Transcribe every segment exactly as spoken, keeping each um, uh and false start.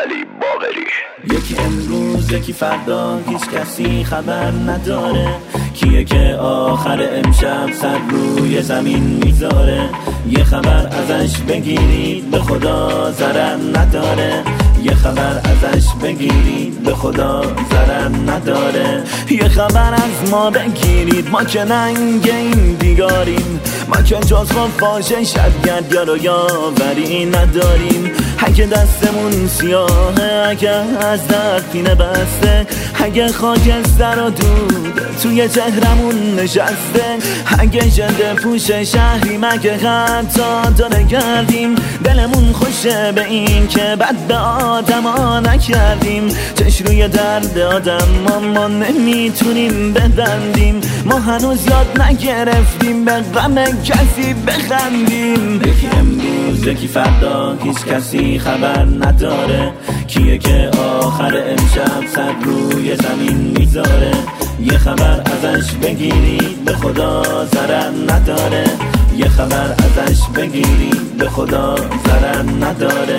علی باقری. یکی امروز یکی فردا، هیچ کسی خبر نداره کیه که آخر امشب سر روی زمین میذاره. یه خبر ازش بگیرید به خدا ضرر نداره، یه خبر ازش بگیرید به خدا ضرر نداره. یه خبر از ما بگیرید، ما که ننگ این دیگاریم، ما که جز خفاش شدگرد یا رو یاوری نداریم. اگه دستمون سیاهه، اگه از درد پینه بسته، اگه خاکستر و دود توی چهرمون نشسته، اگه جلد پوش شهریم، اگه حتی داره گردیم، دلمون خوشه به این که بد به آدم ها نکردیم. چش روی درد آدم ما, ما نمیتونیم ببندیم، ما هنوز یاد نگرفتیم به غم کسی بخندیم. یکی امروز یکی فردا، هیچ کسی خبر نداره کیه که آخر امشب سر روی زمین میذاره. یه خبر ازش بگیرید به خدا ضرر نداره، یه خبر ازش بگیرید به خدا ضرر نداره.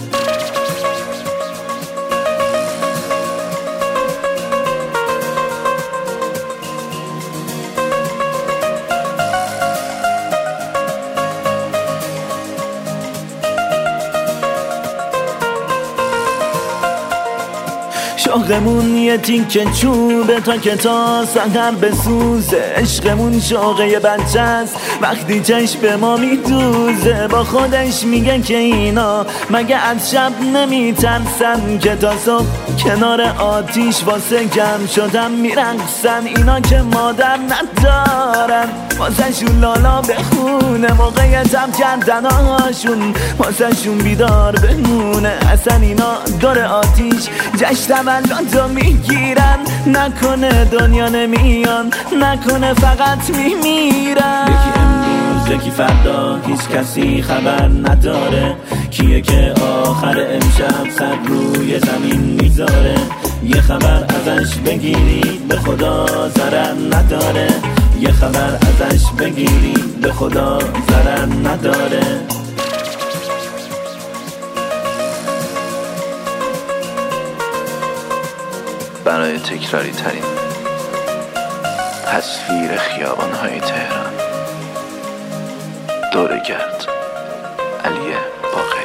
شوقمون یه تیکه چوبه تا که تا سحر بسوزه، عشقمون شوقه بچه است وقتی چشم به ما میدوزه. با خودش میگه که اینا مگه از شب نمیترسن، که تا صبح کنار آتیش واسه گرم شدن میرقصن. اینا که مادر ندارن واسه شون لالا بخونه، موقع تب کردن هاشون واسه شون بیدار بمونه. اصلا اینا دور آتیش جشن تولد میگیرن، نکنه دنیا نمیان، نکنه فقط میمیرن. یکی امروز یکی فردا، هیچ کسی خبر نداره کیه که آخر امشب سر روی زمین میذاره. یه خبر ازش بگیرید به خدا ضرر نداره، یه خبر ازش بگیرید به خدا ضرر نداره. برای تکراری ترین تصویر خیابان‌های تهران، دورگرد، علی باقری.